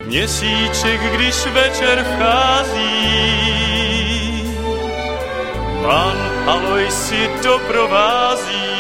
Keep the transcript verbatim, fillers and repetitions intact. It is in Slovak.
Měsíček, když večer vchází, pan Aloj si doprovází.